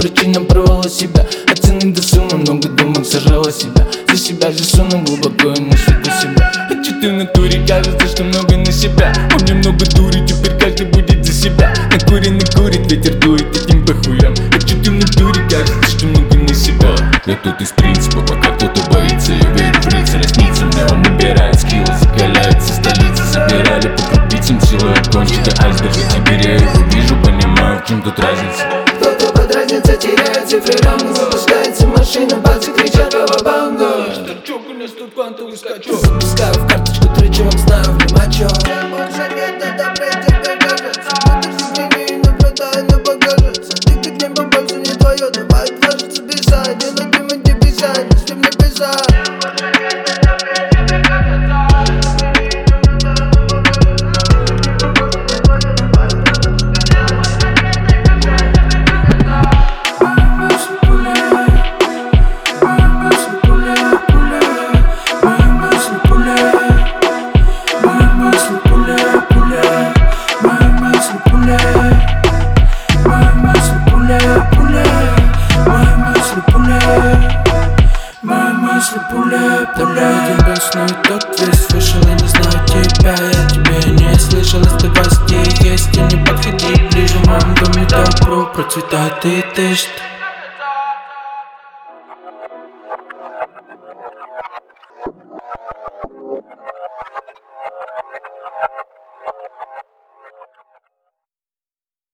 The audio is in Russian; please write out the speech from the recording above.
причинам провала себя. От цены до суммы много думок сажала себя. За себя же сунул глубоко и мысли до себя. А че ты в натуре, кажется, что много на себя. У меня много дури, теперь каждый будет за себя. Накуренный курит, ветер дует этим похуям. А че ты в натуре, кажется, что много на себя. Я тут из принципа, пока кто-то боится. Я верю в лица, ресницы мне он набирает скиллы. Закаляется столица, собирали по крупицам силуэт кончика айсберга. Теперь я его вижу, понимаю, в чем тут разница. Кто-то подразнится, теряет цифры рамы. Запускается машина, бацы кричат ва-ва-банга. Старчок, у нас тут квантовый скачок. Запускаю в карточку тречевок, знаю, внимачок. Больше нет, это бред, тебе кажется. Подожди, не наблюдай, но покажется. Ты как небо больше не твое, давай отважиться бежать. Делать ему не бежать, если мне бежать. Один бешеный тот весь слышал, я не знаю тебя. Я тебя не слышал, оставайся где есть. И не подходи ближе, в моем доме добро процветает и ты что?